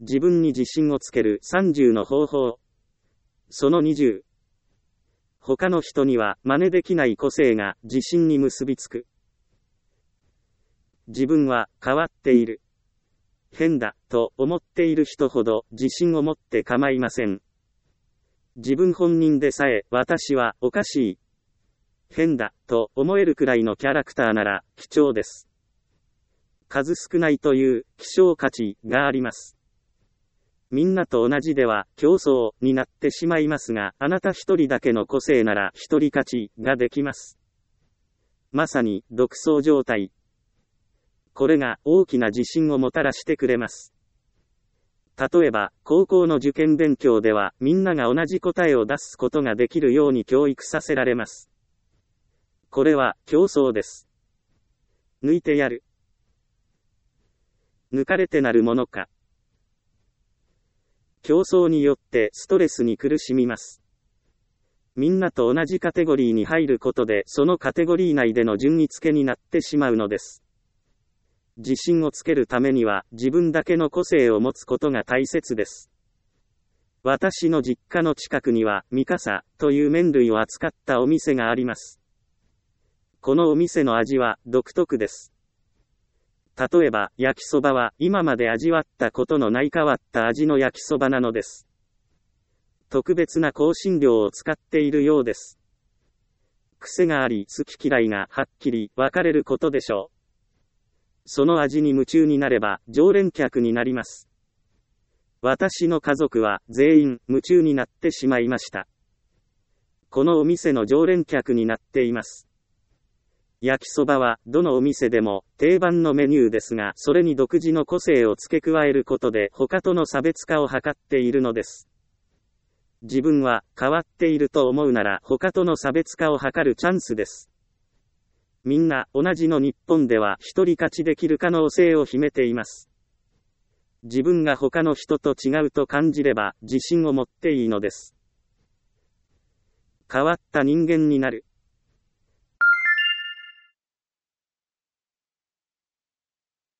自分に自信をつける30の方法。その20。他の人には真似できない個性が自信に結びつく。自分は変わっている。変だと思っている人ほど自信を持って構いません。自分本人でさえ私はおかしい。変だと思えるくらいのキャラクターなら貴重です。数少ないという希少価値があります。みんなと同じでは競争になってしまいますが、あなた一人だけの個性なら一人勝ちができます。まさに独走状態。これが大きな自信をもたらしてくれます。例えば、高校の受験勉強ではみんなが同じ答えを出すことができるように教育させられます。これは競争です。抜いてやる。抜かれてなるものか。競争によってストレスに苦しみます。みんなと同じカテゴリーに入ることでそのカテゴリー内での順位付けになってしまうのです。自信をつけるためには自分だけの個性を持つことが大切です。私の実家の近くにはミカサという麺類を扱ったお店があります。このお店の味は独特です。例えば、焼きそばは今まで味わったことのない変わった味の焼きそばなのです。特別な香辛料を使っているようです。癖があり、好き嫌いがはっきり分かれることでしょう。その味に夢中になれば常連客になります。私の家族は全員夢中になってしまいました。このお店の常連客になっています。焼きそばはどのお店でも定番のメニューですが、それに独自の個性を付け加えることで他との差別化を図っているのです。自分は変わっていると思うなら他との差別化を図るチャンスです。みんな同じの日本では一人勝ちできる可能性を秘めています。自分が他の人と違うと感じれば自信を持っていいのです。変わった人間になる。